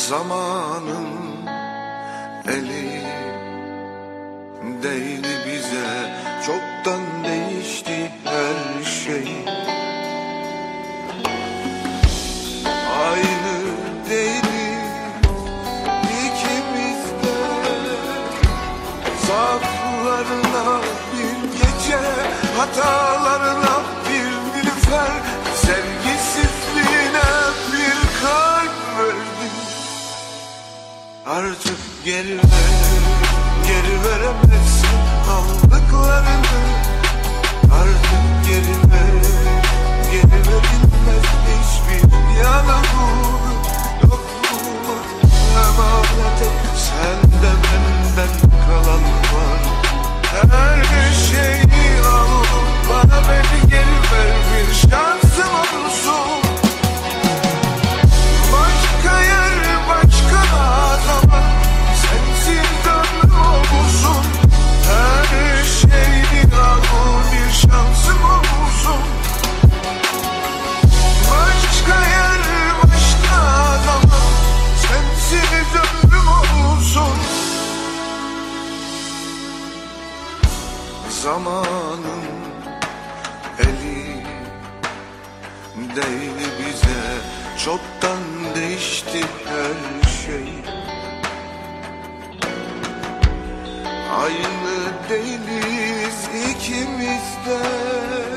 Zamanın eli değdi bize, çoktan değişti her şey. Aynı değiliz ikimiz de, zaaflarına bir gece, hatalarına bir nilüfer, sevgisizliğine bir kalp verdim. Artık geri veremezsin aldıklarını. Artık geri verilmez hiçbir yanımı. Yokluğuma emanet et, sende benden kalan var. Her şeyi al, bana beni geri ver, bir şansım olsun. Başka yer, başka zaman, sensiz ömrüm olsun. Her şeyi al, bir şansım olsun. Başka yer, başka zaman, sensiz ömrüm olsun. Zamanın eli değdi bize, çoktan değişti her şey. Aynı değiliz ikimiz de,